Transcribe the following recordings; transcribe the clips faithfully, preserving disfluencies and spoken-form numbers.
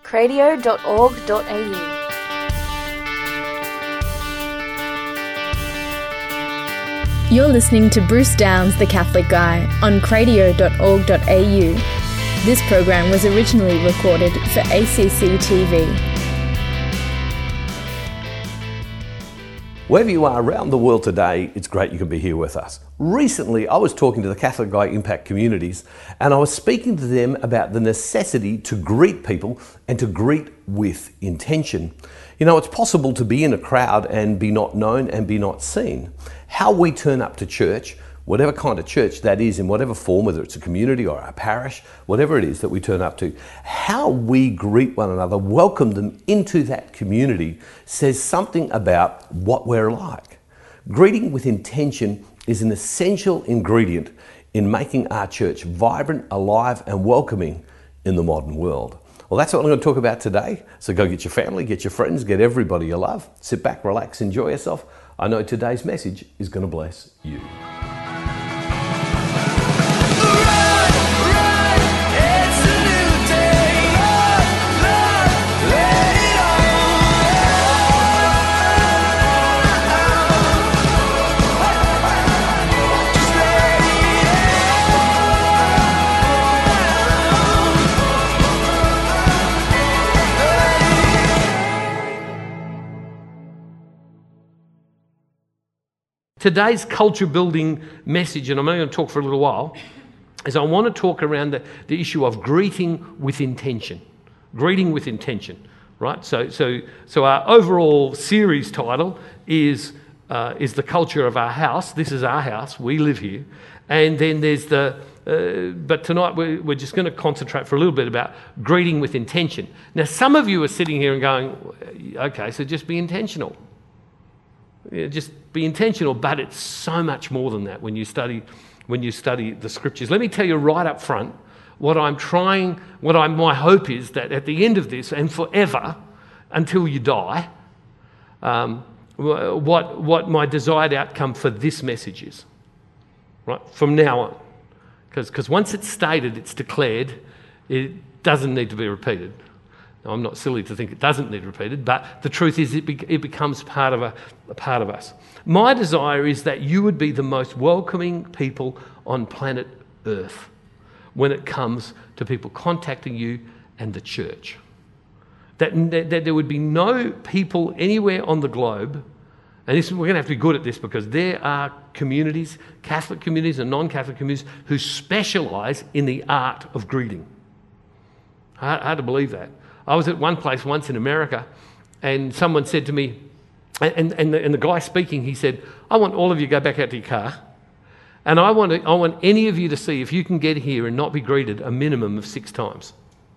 cradio dot org dot a u. You're listening to Bruce Downs, the Catholic Guy, on cradio dot org dot a u. This program was originally recorded for A C C T V. Wherever you are around the world today, it's great you can be here with us. Recently, I was talking to the Catholic Guy Impact communities, and I was speaking to them about the necessity to greet people and to greet with intention. You know, it's possible to be in a crowd and be not known and be not seen. How we turn up to church, whatever kind of church that is, in whatever form, whether it's a community or a parish, whatever it is that we turn up to, how we greet one another, welcome them into that community, says something about what we're like. Greeting with intention is an essential ingredient in making our church vibrant, alive, and welcoming in the modern world. Well, that's what I'm going to talk about today. So go get your family, get your friends, get everybody you love. Sit back, relax, enjoy yourself. I know today's message is going to bless you. Today's culture building message, and I'm only going to talk for a little while, is I want to talk around the, the issue of greeting with intention. Greeting with intention, right? So so, so our overall series title is, uh, is The Culture of Our House. This is our house. We live here. And then there's the, uh, but tonight we're, we're just going to concentrate for a little bit about greeting with intention. Now, some of you are sitting here and going, okay, so just be intentional. Yeah, just be intentional, but it's so much more than that when you study when you study the scriptures. Let me tell you right up front what I'm trying, what I'm, my hope is that at the end of this and forever, until you die, um, what what my desired outcome for this message is, right, from now on. Because because once it's stated, it's declared, it doesn't need to be repeated. Now, I'm not silly to think it doesn't need repeated, but the truth is it, be, it becomes part of a, a part of us. My desire is that you would be the most welcoming people on planet Earth when it comes to people contacting you and the church. That, that, that there would be no people anywhere on the globe, and this, we're going to have to be good at this because there are communities, Catholic communities and non-Catholic communities, who specialise in the art of greeting. Hard, hard to believe that. I was at one place once in America and someone said to me, and, and, the, and the guy speaking, he said, I want all of you to go back out to your car and I want, to, I want any of you to see if you can get here and not be greeted a minimum of six times.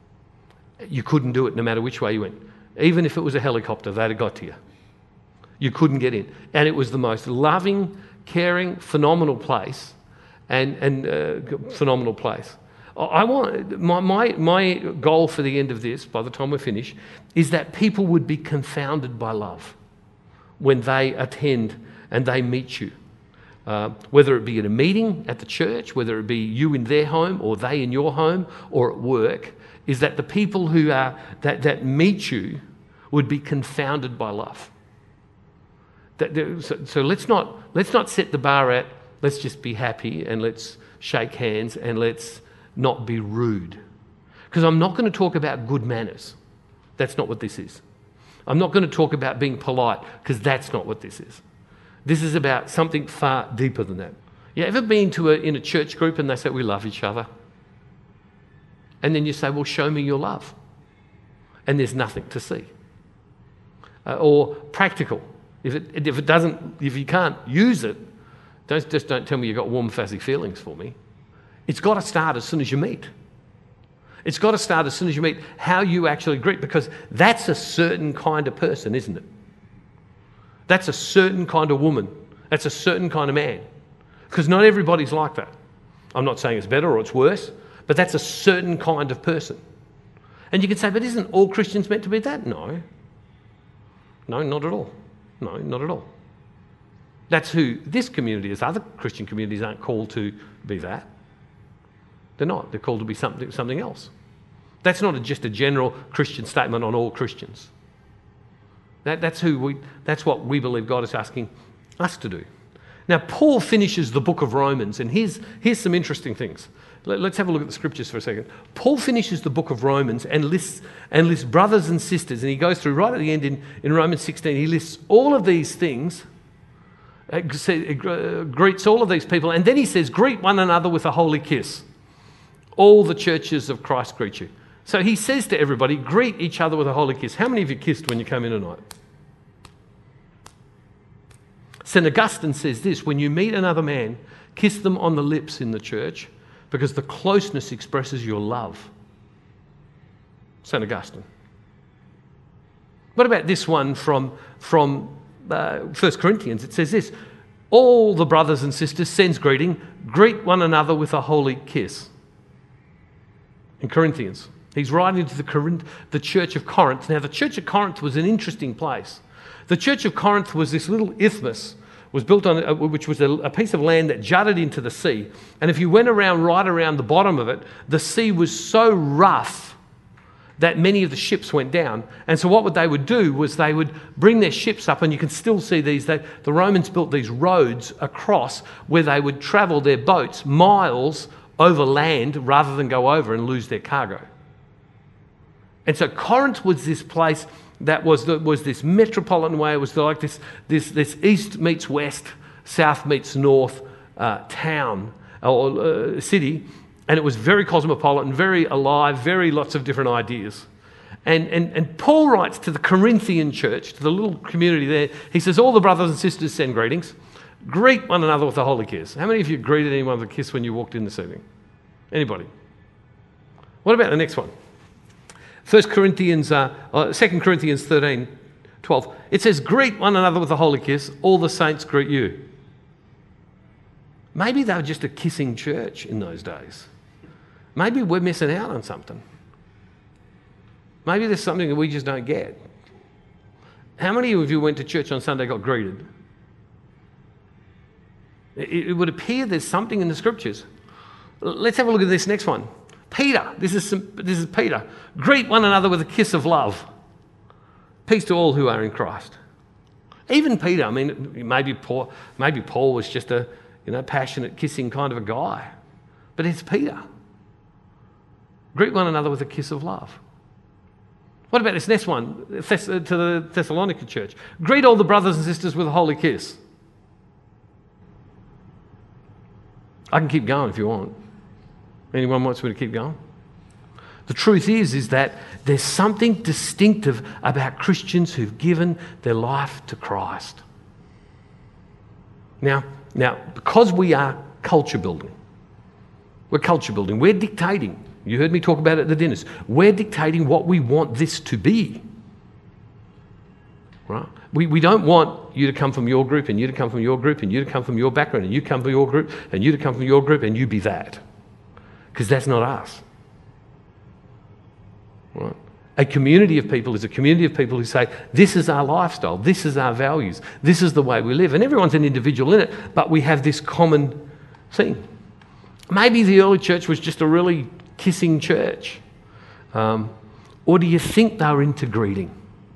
You couldn't do it no matter which way you went. Even if it was a helicopter, they'd have got to you. You couldn't get in. And it was the most loving, caring, phenomenal place and, and uh, phenomenal place. I want my, my my goal for the end of this, by the time we're finished, is that people would be confounded by love when they attend and they meet you. Uh, whether it be at a meeting at the church, whether it be you in their home or they in your home or at work, is that the people who are that, that meet you would be confounded by love. That, so, so let's not let's not set the bar at let's just be happy and let's shake hands and let's not be rude. Because I'm not going to talk about good manners. That's not what this is. I'm not going to talk about being polite because that's not what this is. This is about something far deeper than that. You ever been to a, in a church group and they say, we love each other? And then you say, well, show me your love. And there's nothing to see. Uh, or practical. If it, if it doesn't, if you can't use it, don't, just don't tell me you've got warm, fuzzy feelings for me. It's got to start as soon as you meet. It's got to start as soon as you meet how you actually greet, because that's a certain kind of person, isn't it? That's a certain kind of woman. That's a certain kind of man. Because not everybody's like that. I'm not saying it's better or it's worse, but that's a certain kind of person. And you can say, but isn't all Christians meant to be that? No. No, not at all. No, not at all. That's who this community is. Other Christian communities aren't called to be that. They're not. They're called to be something something else. That's not a, just a general Christian statement on all Christians. That, that's who we. That's what we believe God is asking us to do. Now, Paul finishes the book of Romans, and here's, here's some interesting things. Let, let's have a look at the scriptures for a second. Paul finishes the book of Romans and lists, and lists brothers and sisters, and he goes through right at the end in, in Romans sixteen, he lists all of these things, uh, greets all of these people, and then he says, greet one another with a holy kiss. All the churches of Christ greet you. So he says to everybody, greet each other with a holy kiss. How many of you kissed when you came in tonight? Saint Augustine says this, when you meet another man, kiss them on the lips in the church because the closeness expresses your love. Saint Augustine. What about this one from, from uh, First Corinthians? It says this, all the brothers and sisters sends greeting, greet one another with a holy kiss. In Corinthians. He's writing to the, Corinth, the church of Corinth. Now, the church of Corinth was an interesting place. The church of Corinth was this little isthmus, was built on, uh, which was a, a piece of land that jutted into the sea. And if you went around right around the bottom of it, the sea was so rough that many of the ships went down. And so what would they would do was they would bring their ships up, and you can still see these. They, the Romans built these roads across where they would travel their boats miles over land rather than go over and lose their cargo. And so Corinth was this place that was the, was this metropolitan way. It was like this, this, this east meets west, south meets north uh, town or uh, city. And it was very cosmopolitan, very alive, very lots of different ideas. And, and, and Paul writes to the Corinthian church, to the little community there, he says, all the brothers and sisters send greetings. Greet one another with a holy kiss. How many of you greeted anyone with a kiss when you walked in this evening? Anybody? What about the next one? First Corinthians, uh, uh, Second Corinthians thirteen, twelve. It says, greet one another with a holy kiss. All the saints greet you. Maybe they were just a kissing church in those days. Maybe we're missing out on something. Maybe there's something that we just don't get. How many of you went to church on Sunday and got greeted? It, it would appear there's something in the scriptures. Let's have a look at this next one. Peter, this is, some, this is Peter. Greet one another with a kiss of love. Peace to all who are in Christ. Even Peter, I mean, maybe Paul, maybe Paul was just a you know, passionate, kissing kind of a guy. But it's Peter. Greet one another with a kiss of love. What about this next one, Thess- to the Thessalonica church? Greet all the brothers and sisters with a holy kiss. I can keep going if you want. Anyone wants me to keep going? The truth is, is that there's something distinctive about Christians who've given their life to Christ. Now, now, because we are culture building, we're culture building, we're dictating. You heard me talk about it at the dinners. We're dictating what we want this to be. Right? We, we don't want you to come from your group and you to come from your group and you to come from your background and you come from your group and you to come from your group and you be that. Because that's not us. Right? A community of people is a community of people who say, this is our lifestyle, this is our values, this is the way we live. And everyone's an individual in it, but we have this common thing. Maybe the early church was just a really kissing church. Um, or do you think they were into greeting?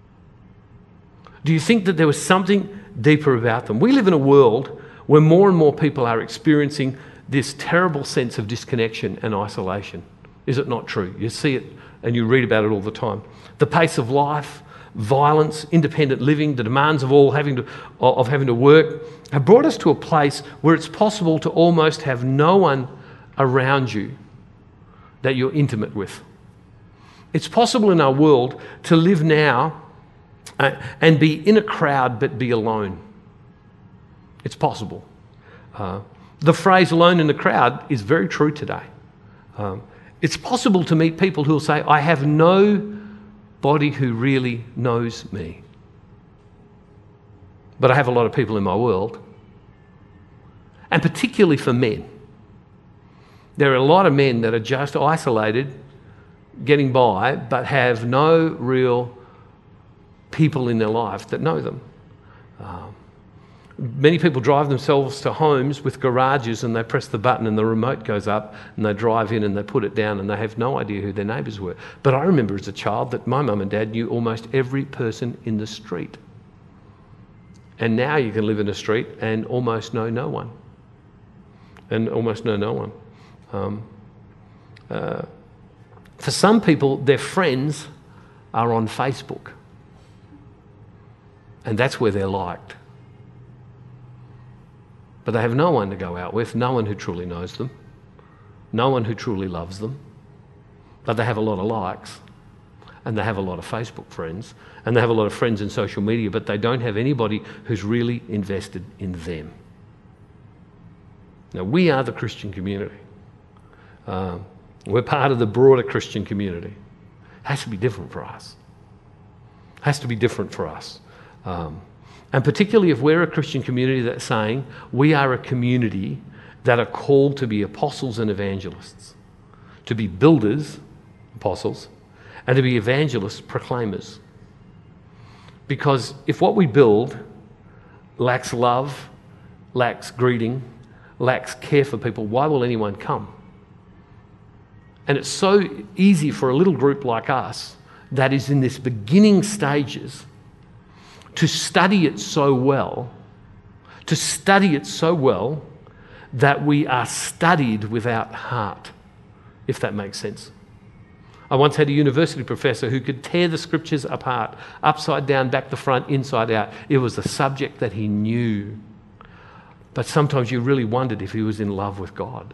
Do you think that there was something deeper about them? We live in a world where more and more people are experiencing this terrible sense of disconnection and isolation. Is it not true? You see it and you read about it all the time. The pace of life, violence, independent living, the demands of all having to of having to work have brought us to a place where it's possible to almost have no one around you that you're intimate with. It's possible in our world to live now uh, and be in a crowd but be alone. It's possible. Uh, the phrase alone in the crowd is very true today. Um, it's possible to meet people who will say, I have nobody who really knows me. But I have a lot of people in my world. And particularly for men. There are a lot of men that are just isolated, getting by, but have no real people in their life that know them. Um, Many people drive themselves to homes with garages and they press the button and the remote goes up and they drive in and they put it down and they have no idea who their neighbours were. But I remember as a child that my mum and dad knew almost every person in the street. And now you can live in a street and almost know no one. And almost know no one. Um, uh, for some people, their friends are on Facebook. And that's where they're liked. But they have no one to go out with, no one who truly knows them, no one who truly loves them. But they have a lot of likes, and they have a lot of Facebook friends, and they have a lot of friends in social media, but they don't have anybody who's really invested in them. Now, we are the Christian community. Um, we're part of the broader Christian community. It has to be different for us. It has to be different for us. Um, And particularly if we're a Christian community that's saying we are a community that are called to be apostles and evangelists, to be builders, apostles, and to be evangelists, proclaimers. Because if what we build lacks love, lacks greeting, lacks care for people, why will anyone come? And it's so easy for a little group like us that is in this beginning stages to study it so well, to study it so well that we are studied without heart, if that makes sense. I once had a university professor who could tear the scriptures apart, upside down, back to front, inside out. It was a subject that he knew. But sometimes you really wondered if he was in love with God.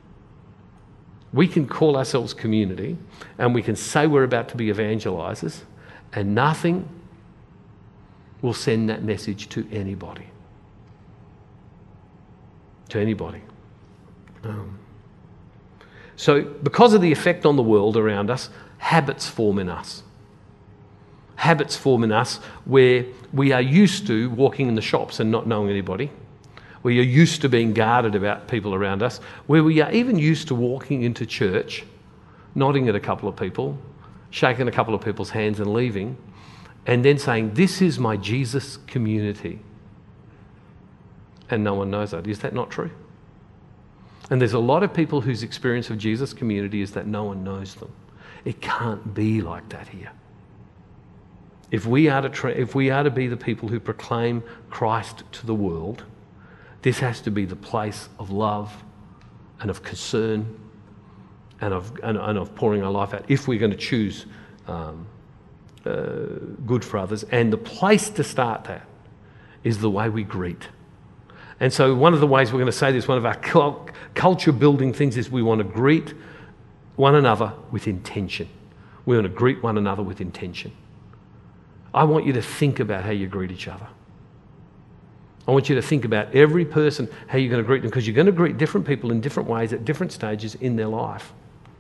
We can call ourselves community and we can say we're about to be evangelizers, and nothing will send that message to anybody. To anybody. Um, so because of the effect on the world around us, habits form in us. Habits form in us where we are used to walking in the shops and not knowing anybody. We are used to being guarded about people around us. Where we are even used to walking into church, nodding at a couple of people, shaking a couple of people's hands and leaving, and then saying, this is my Jesus community. And no one knows that. Is that not true? And there's a lot of people whose experience of Jesus community is that no one knows them. It can't be like that here. If we are to tra- if we are to be the people who proclaim Christ to the world, this has to be the place of love and of concern and of, and, and of pouring our life out, if we're going to choose um, Uh, good for others. And the place to start that is the way we greet. And so one of the ways we're going to say this, one of our cul- culture building things is we want to greet one another with intention. We want to greet one another with intention. I want you to think about how you greet each other. I want you to think about every person, how you're going to greet them, because you're going to greet different people in different ways at different stages in their life.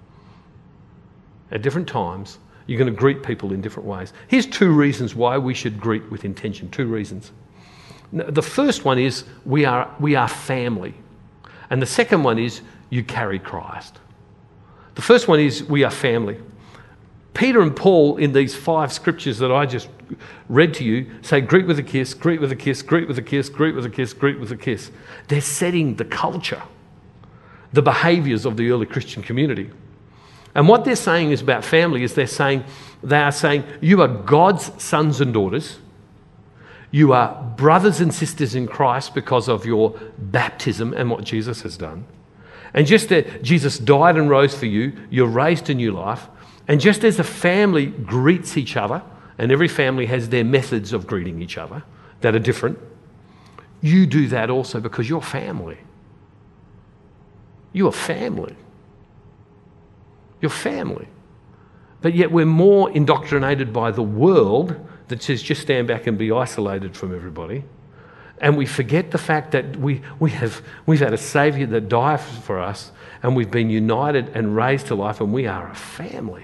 At different times. You're going to greet people in different ways. Here's two reasons why we should greet with intention. Two reasons. The first one is we are, we are family. And the second one is you carry Christ. The first one is we are family. Peter and Paul, in these five scriptures that I just read to you, say greet with a kiss, greet with a kiss, greet with a kiss, greet with a kiss, greet with a kiss. They're setting the culture, the behaviours of the early Christian community. And what they're saying is about family is they're saying, they are saying, you are God's sons and daughters. You are brothers and sisters in Christ because of your baptism and what Jesus has done. And just that Jesus died and rose for you, you're raised to new life. And just as a family greets each other, and every family has their methods of greeting each other that are different, you do that also because you're family. You are family. Your family. But yet we're more indoctrinated by the world that says just stand back and be isolated from everybody. And we forget the fact that we, we have, we've had a Saviour that died for us, and we've been united and raised to life, and we are a family.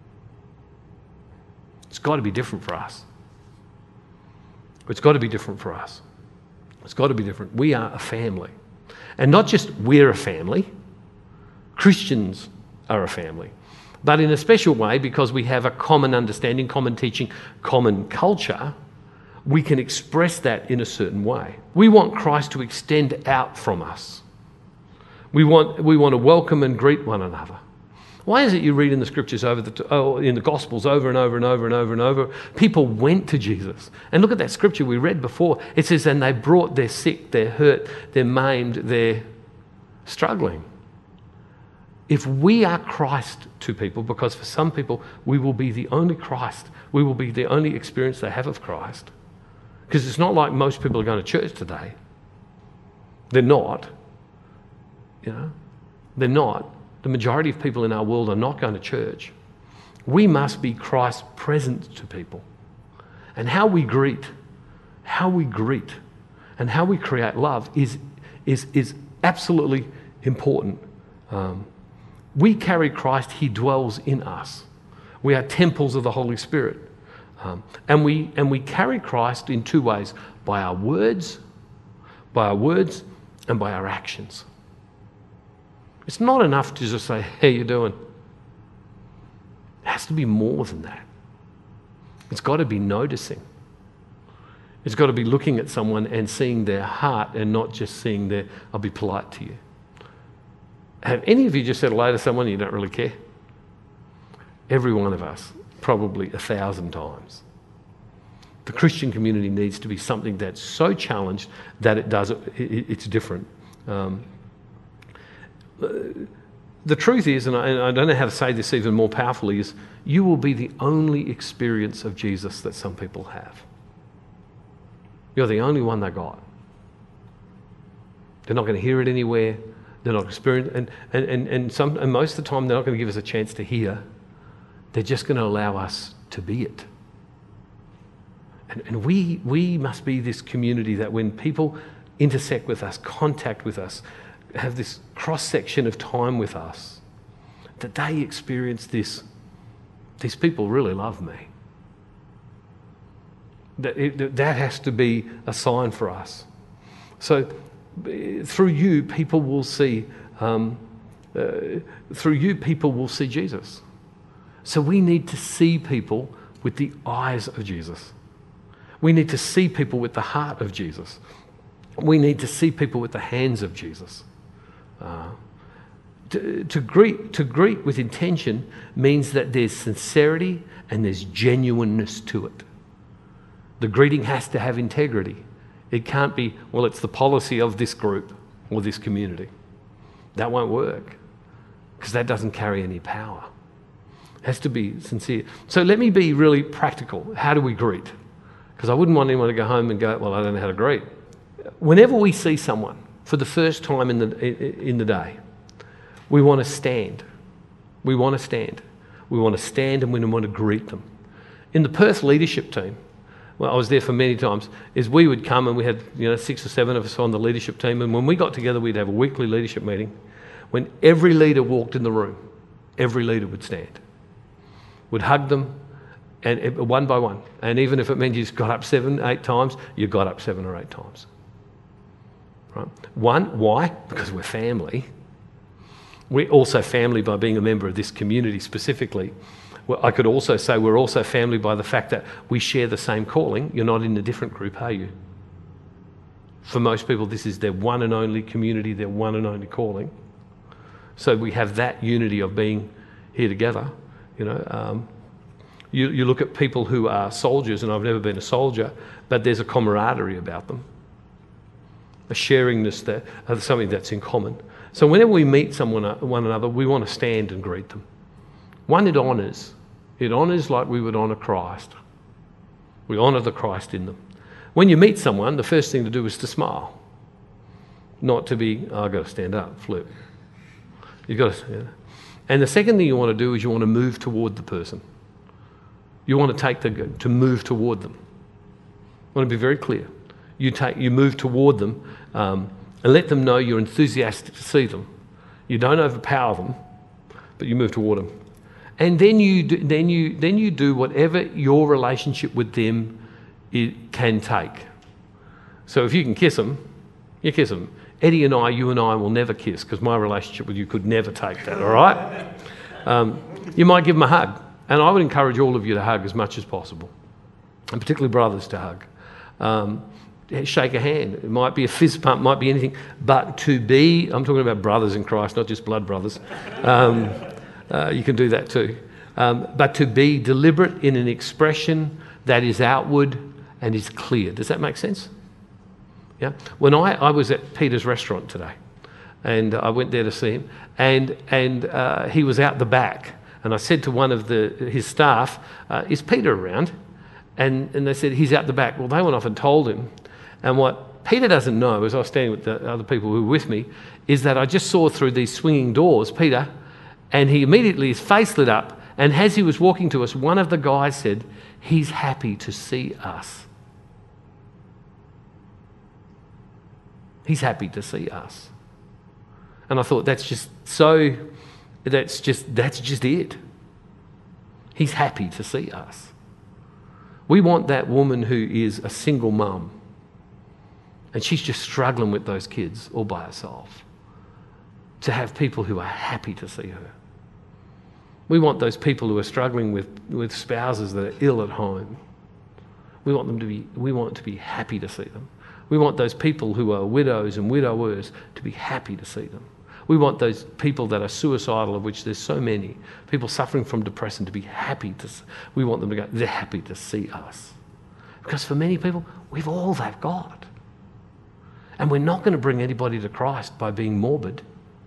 It's got to be different for us. It's got to be different for us. It's got to be different. We are a family. And not just we're a family. Christians are a family, but in a special way because we have a common understanding, common teaching, common culture. we can express that in a certain way. We want Christ to extend out from us. We want, we want to welcome and greet one another. Why is it you read in the scriptures over the oh, in the Gospels over and over and over and over and over, people went to Jesus. And look at that scripture we read before. It says, and they brought their sick, their hurt, their maimed, their struggling. If we are Christ to people, because for some people we will be the only Christ, we will be the only experience they have of Christ. Because it's not like most people are going to church today. They're not. You know, they're not. The majority of people in our world are not going to church. We must be Christ present to people. And how we greet, how we greet, and how we create love is, is, is absolutely important. Um, we carry Christ, he dwells in us. We are temples of the Holy Spirit. Um, and, we, and we carry Christ in two ways, by our words, by our words and by our actions. It's not enough to just say, how you doing? It has to be more than that. It's got to be noticing. It's got to be looking at someone and seeing their heart and not just seeing their, I'll be polite to you. Have any of you just said hello to someone and you don't really care? Every one of us, probably a thousand times. The Christian community needs to be something that's so challenged that it does, it, it, it's different. Um, the truth is, and I, and I don't know how to say this even more powerfully, is you will be the only experience of Jesus that some people have. You're the only one they got. They're not going to hear it anywhere. They're not experiencing, and and and and, some, and most of the time they're not going to give us a chance to hear. They're just going to allow us to be it. And, and we we must be this community that when people intersect with us, contact with us, have this cross-section of time with us, that they experience this, these people really love me. That, it, that has to be a sign for us. So through you, people will see, um, uh, through you, people will see Jesus. So we need to see people with the eyes of Jesus. We need to see people with the heart of Jesus. We need to see people with the hands of Jesus. Uh, to, to greet to greet with intention means that there's sincerity and there's genuineness to it. The greeting has to have integrity. It can't be, well, it's the policy of this group or this community. That won't work because that doesn't carry any power. It has to be sincere. So let me be really practical. How do we greet? Because I wouldn't want anyone to go home and go, well, I don't know how to greet. Whenever we see someone for the first time in the in the day, we want to stand. We want to stand. We want to stand and we want to greet them. In the Perth leadership team, well, I was there for many times, is we would come and we had, you know, six or seven of us on the leadership team, and when we got together, we'd have a weekly leadership meeting. When every leader walked in the room, every leader would stand, would hug them, and it, one by one. And even if it meant you just got up seven, eight times, you got up seven or eight times. Right? One, why? Because we're family. We're also family by being a member of this community specifically. Well, I could also say we're also family by the fact that we share the same calling. You're not in a different group, are you? For most people, this is their one and only community, their one and only calling. So we have that unity of being here together. You know, um, you, you look at people who are soldiers, and I've never been a soldier, but there's a camaraderie about them. A sharingness, that uh, something that's in common. So whenever we meet someone, uh, one another, we want to stand and greet them. One, it honours. It honours like we would honour Christ. We honour the Christ in them. When you meet someone, the first thing to do is to smile. Not to be, oh, I've got to stand up, flip. You've got to, yeah. And the second thing you want to do is you want to move toward the person. You want to take the, to move toward them. I want to be very clear. You take, you move toward them um, and let them know you're enthusiastic to see them. You don't overpower them, but you move toward them. And then you do, then you then you do whatever your relationship with them it can take. So if you can kiss them, you kiss them. Eddie and I, you and I will never kiss because my relationship with you could never take that, all right? Um, you might give them a hug. And I would encourage all of you to hug as much as possible, and particularly brothers to hug. Um, shake a hand. It might be a fist pump, might be anything. But to be, I'm talking about brothers in Christ, not just blood brothers. Um, uh, you can do that too. Um, but to be deliberate in an expression that is outward and is clear. Does that make sense? Yeah. When I, I was at Peter's restaurant today, and I went there to see him, and and uh, he was out the back, and I said to one of the his staff, uh, "Is Peter around?" And and they said, "He's out the back." Well, they went off and told him, and what Peter doesn't know, as I was standing with the other people who were with me, is that I just saw through these swinging doors Peter, and he immediately, his face lit up, and as he was walking to us, one of the guys said, "He's happy to see us." He's happy to see us. And I thought, that's just so, that's just, that's just it. He's happy to see us. We want that woman who is a single mum and she's just struggling with those kids all by herself, to have people who are happy to see her. We want those people who are struggling with, with spouses that are ill at home. We want them to be, we want to be happy to see them. We want those people who are widows and widowers to be happy to see them. We want those people that are suicidal, of which there's so many, people suffering from depression, to be happy to, we want them to go, they're happy to see us. Because for many people, we've all they've got. And we're not going to bring anybody to Christ by being morbid.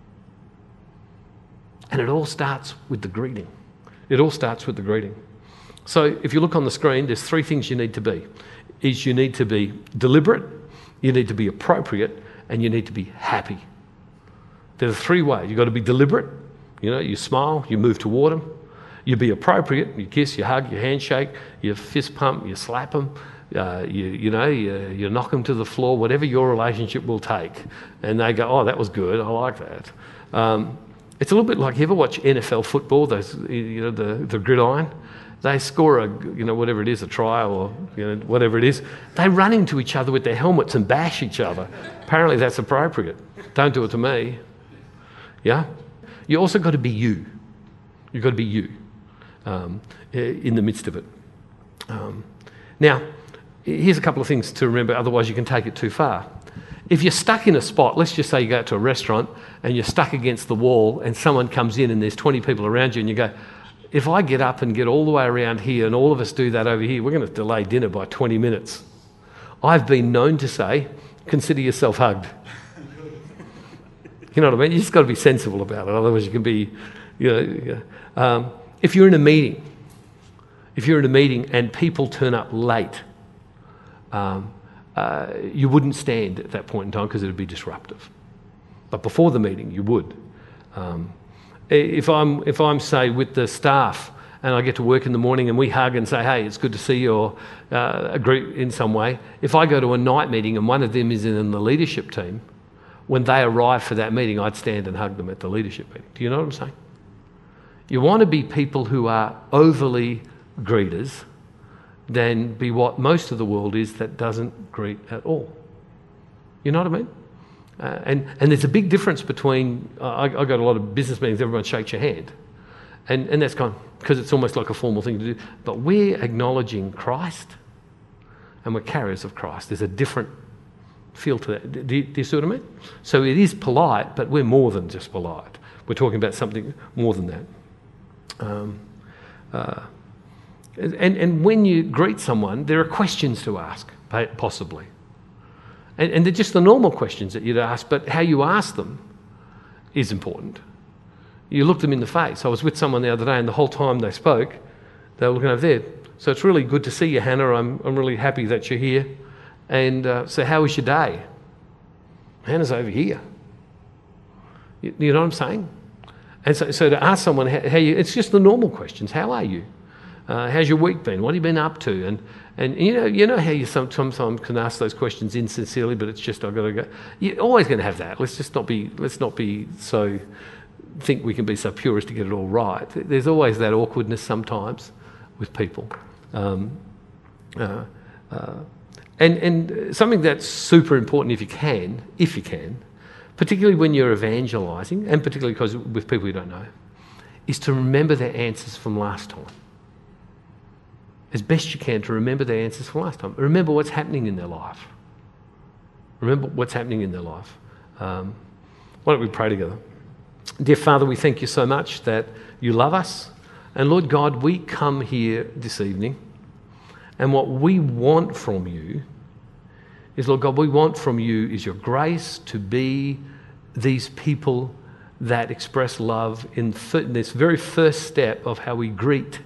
And it all starts with the greeting. It all starts with the greeting. So if you look on the screen, there's three things you need to be. Is you need to be deliberate, you need to be appropriate, and you need to be happy. There are three ways. You've got to be deliberate. You know, you smile, you move toward them. You be appropriate. You kiss, you hug, you handshake, you fist pump, you slap them. Uh, you, you know, you, you knock them to the floor, whatever your relationship will take. And they go, "Oh, that was good. I like that." Um, it's a little bit like, you ever watch N F L football, those, you know, the, the gridiron? They score a, you know, whatever it is, a try or, you know, whatever it is. They run into each other with their helmets and bash each other. Apparently that's appropriate. Don't do it to me. Yeah? You also got to be you. You've got to be you um, in the midst of it. Um, now, here's a couple of things to remember, otherwise you can take it too far. If you're stuck in a spot, let's just say you go to a restaurant and you're stuck against the wall and someone comes in and there's twenty people around you and you go, "If I get up and get all the way around here and all of us do that over here, we're going to delay dinner by twenty minutes. I've been known to say, "Consider yourself hugged." You know what I mean? You just got to be sensible about it, otherwise you can be, you know. Um, if you're in a meeting, if you're in a meeting and people turn up late, um, uh, you wouldn't stand at that point in time because it would be disruptive. But before the meeting, you would. Um, If I'm, if I'm, say, with the staff and I get to work in the morning and we hug and say, "Hey, it's good to see you," or uh, agree in some way, if I go to a night meeting and one of them is in the leadership team, when they arrive for that meeting, I'd stand and hug them at the leadership meeting. Do you know what I'm saying? You want to be people who are overly greeters than be what most of the world is that doesn't greet at all. You know what I mean? Uh, and, and there's a big difference between, uh, I, I go to a lot of business meetings, everyone shakes your hand. And, and that's kind of, because it's almost like a formal thing to do. But we're acknowledging Christ and we're carriers of Christ. There's a different feel to that. Do you, do you see what I mean? So it is polite, but we're more than just polite. We're talking about something more than that. Um, uh, and, and when you greet someone, there are questions to ask, possibly. And, and they're just the normal questions that you'd ask, but how you ask them is important. You look them in the face. I was with someone the other day, and the whole time they spoke, they were looking over there. "So it's really good to see you, Hannah. I'm, I'm really happy that you're here. And uh, so how was your day?" Hannah's over here. You, you know what I'm saying? And so, so to ask someone how, how you, it's just the normal questions. How are you? Uh, how's your week been? What have you been up to? And and you know you know how you sometimes can ask those questions insincerely, but it's just, I've got to go. You're always going to have that. Let's just not be let's not be so think we can be so pure as to get it all right. There's always that awkwardness sometimes with people. Um, uh, uh, and and something that's super important, if you can, if you can, particularly when you're evangelising, and particularly because with people you don't know, is to remember their answers from last time. as best you can to remember their answers from last time. Remember what's happening in their life. Remember what's happening in their life. Um, why don't we pray together? Dear Father, we thank you so much that you love us. And Lord God, we come here this evening, and what we want from you is, Lord God, what we want from you is your grace to be these people that express love in, th- in this very first step of how we greet.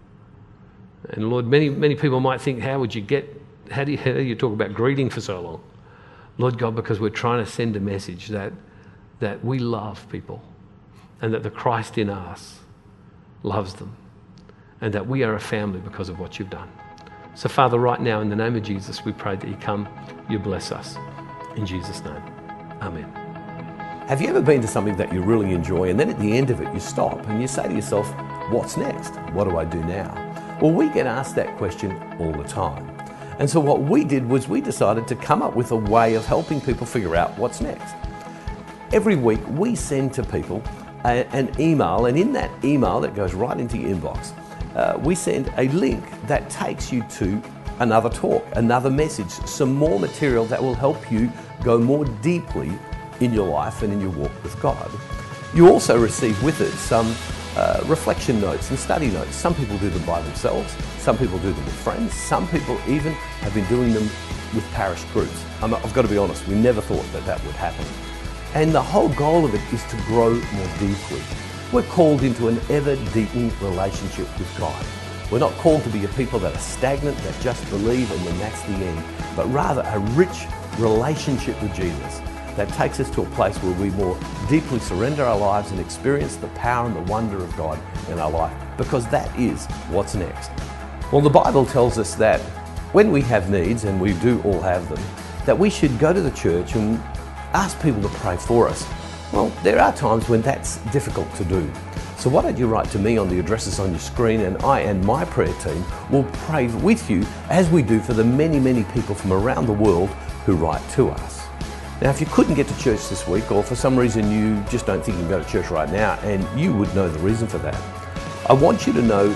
And Lord, many many people might think, how would you get, how do you, how do you talk about greeting for so long? Lord God, because we're trying to send a message that that we love people, and that the Christ in us loves them, and that we are a family because of what you've done. So Father, right now, in the name of Jesus, we pray that you come, you bless us. In Jesus' name, amen. Have you ever been to something that you really enjoy, and then at the end of it you stop and you say to yourself, what's next? What do I do now? Well, we get asked that question all the time. And so what we did was we decided to come up with a way of helping people figure out what's next. Every week we send to people a, an email, and in that email that goes right into your inbox, uh, we send a link that takes you to another talk, another message, some more material that will help you go more deeply in your life and in your walk with God. You also receive with it some uh, reflection notes and study notes. Some people do them by themselves, some people do them with friends, some people even have been doing them with parish groups. I'm, I've got to be honest, we never thought that that would happen. And the whole goal of it is to grow more deeply. We're called into an ever-deepening relationship with God. We're not called to be a people that are stagnant, that just believe and then that's the end, but rather a rich relationship with Jesus that takes us to a place where we more deeply surrender our lives and experience the power and the wonder of God in our life, because that is what's next. Well, the Bible tells us that when we have needs, and we do all have them, that we should go to the church and ask people to pray for us. Well, there are times when that's difficult to do. So why don't you write to me on the addresses on your screen, and I and my prayer team will pray with you as we do for the many, many people from around the world who write to us. Now, if you couldn't get to church this week, or for some reason you just don't think you can go to church right now, and you would know the reason for that, I want you to know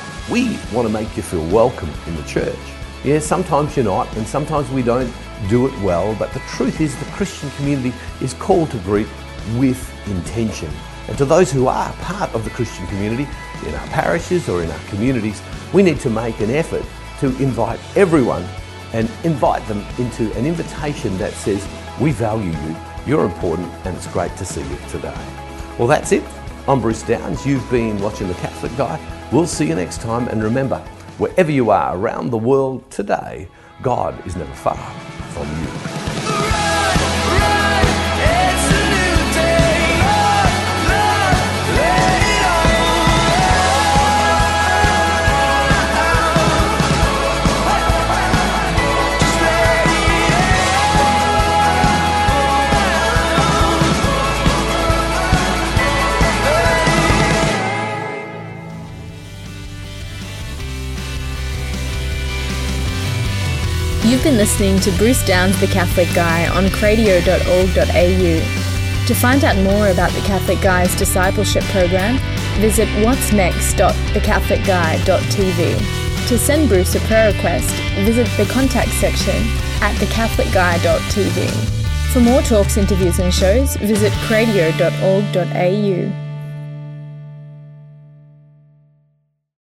we want to make you feel welcome in the church. Yeah, sometimes you're not, and sometimes we don't do it well, but the truth is the Christian community is called to greet with intention. And to those who are part of the Christian community, in our parishes or in our communities, we need to make an effort to invite everyone and invite them into an invitation that says, we value you, you're important, and it's great to see you today. Well, that's it. I'm Bruce Downs. You've been watching The Catholic Guy. We'll see you next time, and remember, wherever you are around the world today, God is never far from you. You've been listening to Bruce Downs The Catholic Guy on cradio dot org dot a u. To find out more about The Catholic Guy's discipleship program, visit whats next dot the catholic guy dot t v. To send Bruce a prayer request, visit the contact section at the catholic guy dot t v. For more talks, interviews and shows, visit cradio dot org dot a u.